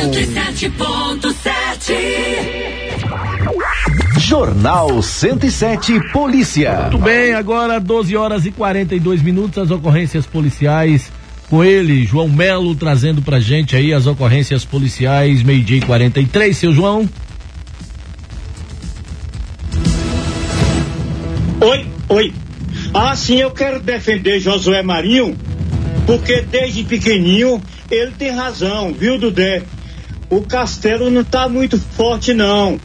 107.7 Jornal 107 Polícia. Muito bem, agora 12h42, as ocorrências policiais com ele, João Melo, trazendo pra gente aí as ocorrências policiais, 12h43, seu João. Oi. Sim, eu quero defender Josué Marinho, porque desde pequenininho ele tem razão, viu, Dudé? O Castelo não tá muito forte, não.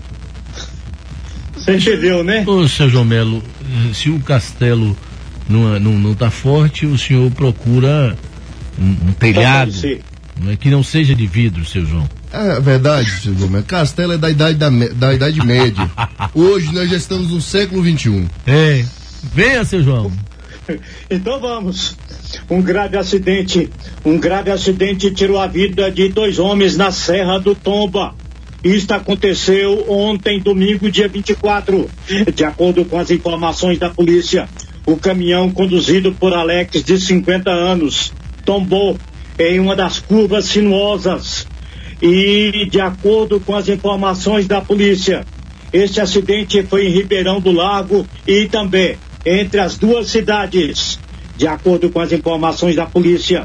Você entendeu, né? Ô, seu João Melo, se o Castelo não tá forte, o senhor procura um telhado, que não seja de vidro, seu João. É verdade, seu João Melo. Castelo é da Idade Média. Hoje nós já estamos no século XXI. Venha, seu João. Então vamos. Um grave acidente tirou a vida de 2 homens na Serra do Tomba. Isto aconteceu ontem, domingo, dia 24. De acordo com as informações da polícia, o caminhão conduzido por Alex, de 50 anos, tombou em uma das curvas sinuosas. E, de acordo com as informações da polícia, este acidente foi em Ribeirão do Lago e também entre as duas cidades. De acordo com as informações da polícia,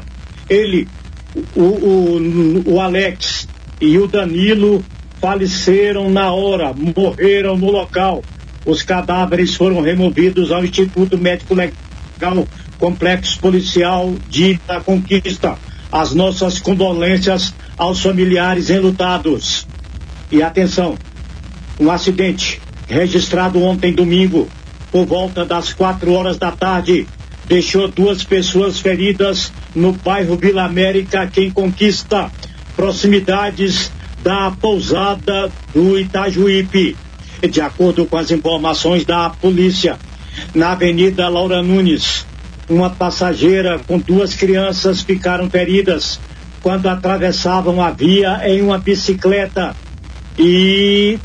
o Alex e o Danilo faleceram na hora, morreram no local. Os cadáveres foram removidos ao Instituto Médico Legal Complexo Policial de da Conquista. As nossas condolências aos familiares enlutados. E atenção, um acidente registrado ontem domingo, por volta das 4h da tarde, deixou 2 pessoas feridas no bairro Vila América, aqui em Conquista, proximidades da pousada do Itajuípe. De acordo com as informações da polícia, na Avenida Laura Nunes, uma passageira com 2 crianças ficaram feridas quando atravessavam a via em uma bicicleta e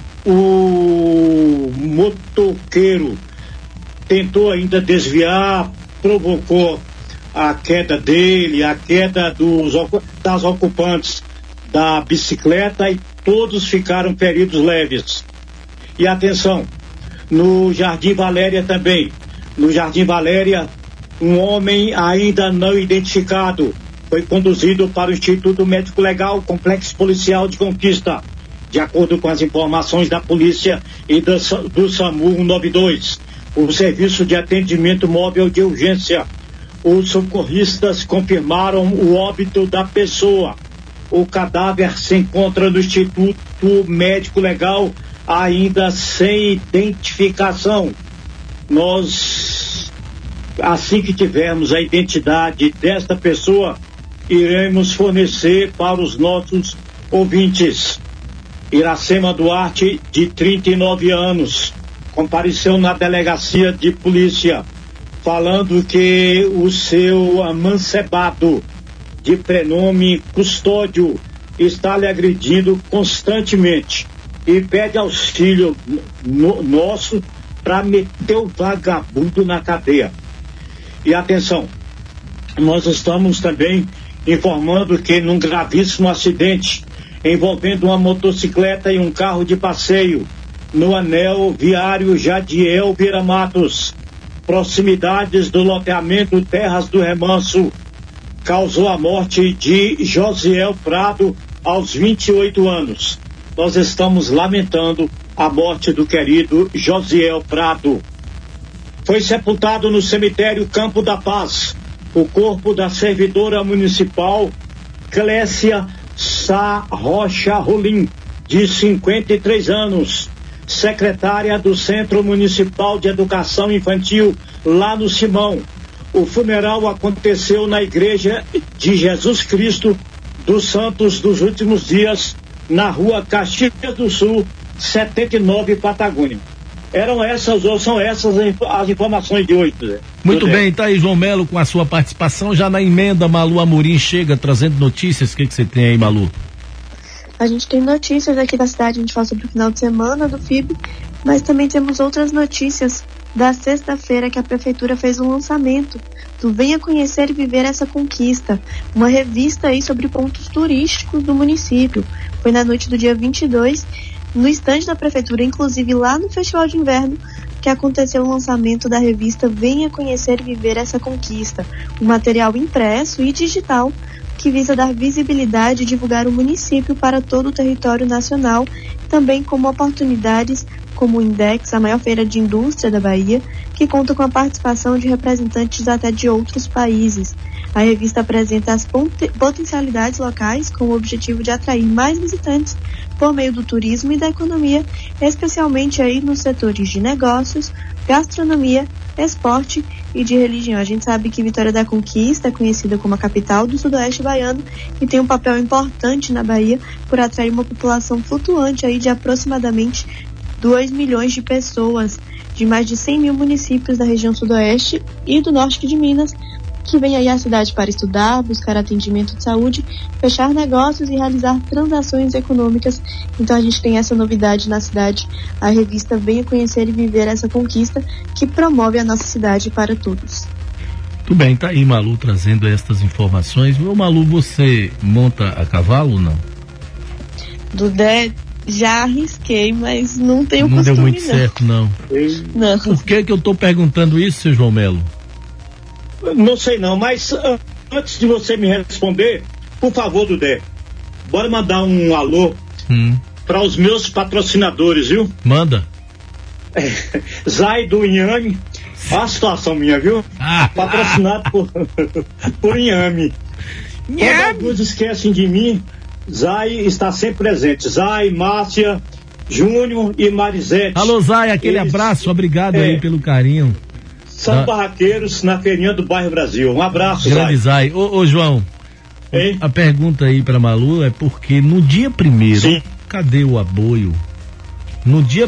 o motoqueiro tentou ainda desviar, provocou a queda dele, a queda das ocupantes da bicicleta, e todos ficaram feridos leves. E atenção, no Jardim Valéria também, um homem ainda não identificado foi conduzido para o Instituto Médico Legal Complexo Policial de Conquista. De acordo com as informações da polícia e do SAMU 192, o Serviço de Atendimento Móvel de Urgência, os socorristas confirmaram o óbito da pessoa. O cadáver se encontra no Instituto Médico Legal, ainda sem identificação. Nós, assim que tivermos a identidade desta pessoa, iremos fornecer para os nossos ouvintes. Iracema Duarte, de 39 anos, compareceu na delegacia de polícia, falando que o seu amancebado, de prenome Custódio, está lhe agredindo constantemente e pede auxílio nosso para meter o vagabundo na cadeia. E atenção, nós estamos também informando que num gravíssimo acidente envolvendo uma motocicleta e um carro de passeio no anel viário Jadiel Vieira Matos, proximidades do loteamento Terras do Remanso, causou a morte de Josiel Prado aos 28 anos. Nós estamos lamentando a morte do querido Josiel Prado. Foi sepultado no cemitério Campo da Paz o corpo da servidora municipal Clécia Sá Rocha Rolim, de 53 anos, secretária do Centro Municipal de Educação Infantil, lá no Simão. O funeral aconteceu na Igreja de Jesus Cristo dos Santos dos Últimos Dias, na rua Caxias do Sul, 79, Patagônia. São essas as informações de hoje, Zé. Muito bem, tá aí João Melo com a sua participação. Já na emenda, Malu Amorim chega trazendo notícias. O que você tem aí, Malu? A gente tem notícias aqui da cidade, a gente fala sobre o final de semana do FIB, mas também temos outras notícias da sexta-feira que a Prefeitura fez um lançamento do Venha Conhecer e Viver Essa Conquista, uma revista aí sobre pontos turísticos do município. Foi na noite do dia 22, no estande da Prefeitura, inclusive lá no Festival de Inverno, que aconteceu o lançamento da revista Venha Conhecer e Viver Essa Conquista, um material impresso e digital que visa dar visibilidade e divulgar o município para todo o território nacional, também como oportunidades como o Index, a maior feira de indústria da Bahia, que conta com a participação de representantes até de outros países. A revista apresenta as potencialidades locais com o objetivo de atrair mais visitantes por meio do turismo e da economia, especialmente aí nos setores de negócios, gastronomia, esporte e de religião. A gente sabe que Vitória da Conquista é conhecida como a capital do sudoeste baiano e tem um papel importante na Bahia por atrair uma população flutuante aí de aproximadamente 2 milhões de pessoas, de mais de 100 mil municípios da região sudoeste e do norte de Minas, que vem aí à cidade para estudar, buscar atendimento de saúde, fechar negócios e realizar transações econômicas. Então a gente tem essa novidade na cidade, a revista Venha Conhecer e Viver Essa Conquista, que promove a nossa cidade para todos. Tudo bem, tá aí Malu trazendo estas informações. Ô Malu, você monta a cavalo ou não? Dudé, já arrisquei, mas não tenho costume. Não deu muito certo, não. Não. Por que eu tô perguntando isso, seu João Melo? Não sei não, mas antes de você me responder, por favor, Dudé, bora mandar um alô para os meus patrocinadores, viu? Manda. Zay do Inhame, olha a situação minha, viu? Patrocinado por Inhame. Quando alguns esquecem de mim, Zay está sempre presente. Zay, Márcia, Júnior e Marisete. Alô, Zay, aquele abraço, obrigado aí pelo carinho. São barraqueiros na feirinha do bairro Brasil. Um abraço, grande Zay. Ô João, a pergunta aí pra Malu é porque no dia 1º, cadê o aboio? No dia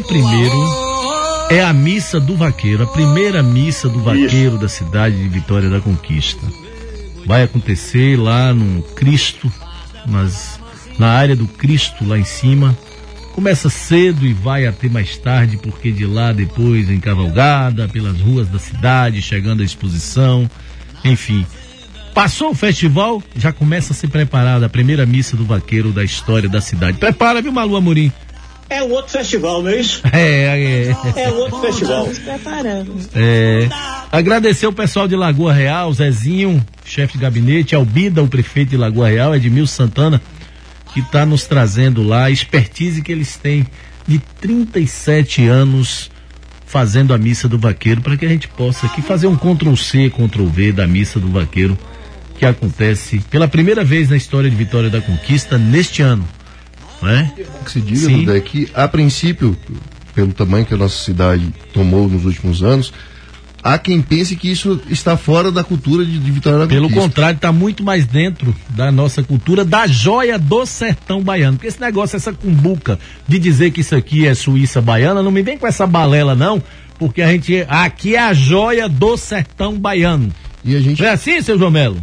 1º é a missa do vaqueiro, a primeira missa do vaqueiro da cidade de Vitória da Conquista. Vai acontecer lá no Cristo, mas na área do Cristo lá em cima. Começa cedo e vai até mais tarde, porque de lá depois em cavalgada, pelas ruas da cidade, chegando à exposição, enfim. Passou o festival, já começa a ser preparada a primeira missa do vaqueiro da história da cidade. Prepara, viu, Malu Amorim? É um outro festival, não é isso? É outro festival. Agradecer o pessoal de Lagoa Real, Zezinho, chefe de gabinete, Albida, o prefeito de Lagoa Real, Edmilson Santana, que está nos trazendo lá a expertise que eles têm de 37 anos fazendo a missa do vaqueiro, para que a gente possa aqui fazer um Ctrl+C, Ctrl+V da missa do vaqueiro, que acontece pela primeira vez na história de Vitória da Conquista neste ano, não é? O que se diga, Duda, é que a princípio, pelo tamanho que a nossa cidade tomou nos últimos anos, há quem pense que isso está fora da cultura de Vitória da Conquista. Pelo contrário, está muito mais dentro da nossa cultura, da joia do sertão baiano. Porque esse negócio, essa cumbuca de dizer que isso aqui é Suíça baiana, não me vem com essa balela não, porque aqui é a joia do sertão baiano. E a gente... Não é assim, seu João Melo?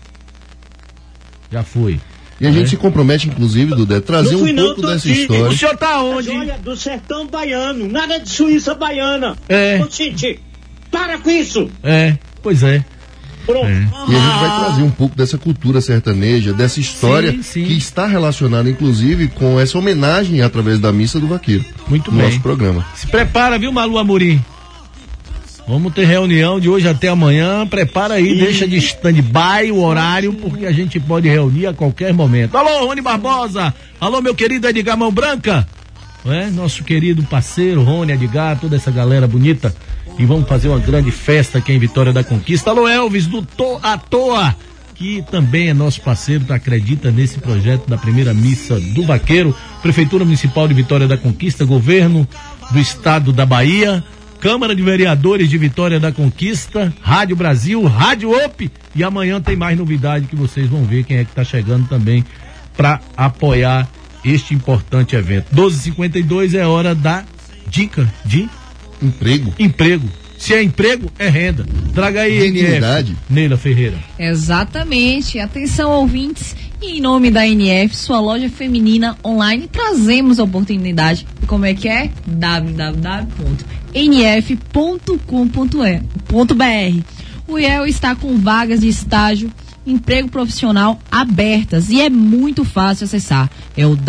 Já foi. E a gente se compromete, inclusive, Duda, trazer um pouco dessa história. O senhor tá onde? A joia do sertão baiano, nada de Suíça baiana. Gente, para com isso! Pois é. Pronto. E a gente vai trazer um pouco dessa cultura sertaneja, dessa história que está relacionada, inclusive, com essa homenagem através da missa do vaqueiro. Muito bem. Nosso programa. Se prepara, viu, Malu Amorim? Vamos ter reunião de hoje até amanhã. Prepara aí, deixa de stand-by o horário, porque a gente pode reunir a qualquer momento. Alô, Rony Barbosa! Alô, meu querido Edgar Mão Branca! Nosso querido parceiro Rony, Edgar, toda essa galera bonita. E vamos fazer uma grande festa aqui em Vitória da Conquista. Alô, Elvis do à Toa, que também é nosso parceiro, acredita nesse projeto da primeira missa do vaqueiro. Prefeitura Municipal de Vitória da Conquista, Governo do Estado da Bahia, Câmara de Vereadores de Vitória da Conquista, Rádio Brasil, Rádio OP, e amanhã tem mais novidade que vocês vão ver quem é que está chegando também para apoiar este importante evento. 12h52 é hora da dica de emprego. Se é emprego, é renda. Traga aí, NF. Neila Ferreira. Exatamente. Atenção, ouvintes. E em nome da NF, sua loja feminina online, trazemos a oportunidade. Como é que é? www.nf.com.br. O IEL está com vagas de estágio, emprego profissional abertas e é muito fácil acessar. É o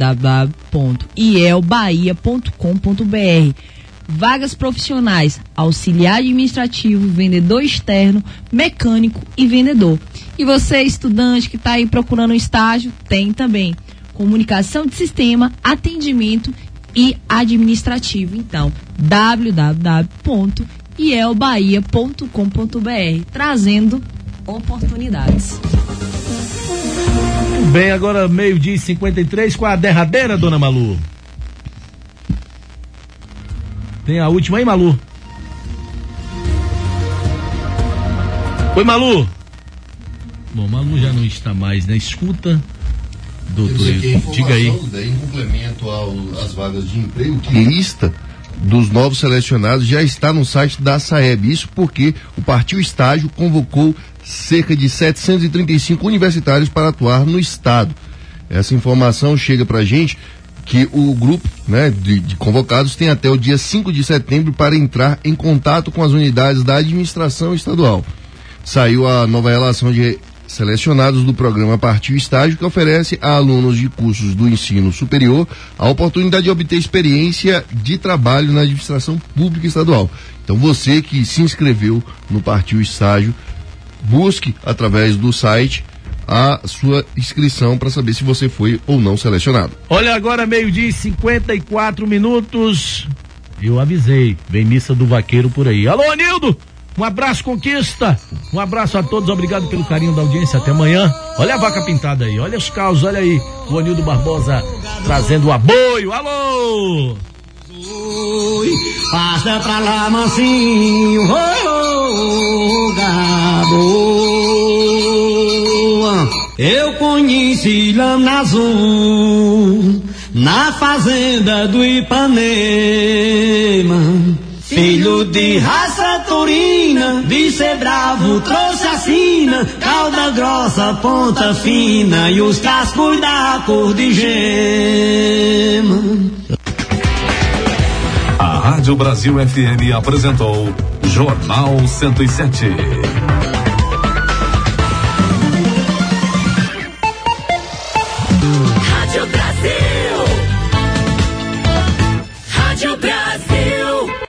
www.ielbahia.com.br. Vagas profissionais, auxiliar administrativo, vendedor externo, mecânico e vendedor. E você, estudante que está aí procurando um estágio, tem também comunicação de sistema, atendimento e administrativo. Então, www.ielbahia.com.br, trazendo oportunidades. Bem, agora 12:53, com a derradeira, dona Malu. Tem a última aí, Malu? Oi, Malu. Bom, Malu já não está mais na escuta. Doutor, diga aí. Em complemento às vagas de emprego, que lista dos novos selecionados já está no site da SAEB. Isso porque o Partiu Estágio convocou cerca de 735 universitários para atuar no estado. Essa informação chega para a gente que o grupo, né, de convocados tem até o dia 5 de setembro para entrar em contato com as unidades da administração estadual. Saiu a nova relação de selecionados do programa Partiu Estágio, que oferece a alunos de cursos do ensino superior a oportunidade de obter experiência de trabalho na administração pública estadual. Então você que se inscreveu no Partiu Estágio, busque através do site a sua inscrição para saber se você foi ou não selecionado. Olha, agora 12:54. Eu avisei, vem missa do vaqueiro por aí. Alô, Anildo! Um abraço, Conquista. Um abraço a todos, obrigado pelo carinho da audiência. Até amanhã. Olha a vaca pintada aí, olha os carros, olha aí. O Anildo Barbosa trazendo o aboio. Alô! Passa pra lá, mansinho, gado. Eu conheci lama azul na fazenda do Ipanema. Filho de raça taurina, de ser bravo, trouxe a sina, cauda grossa, ponta fina e os cascos da cor de gema. A Rádio Brasil FM apresentou Jornal 107.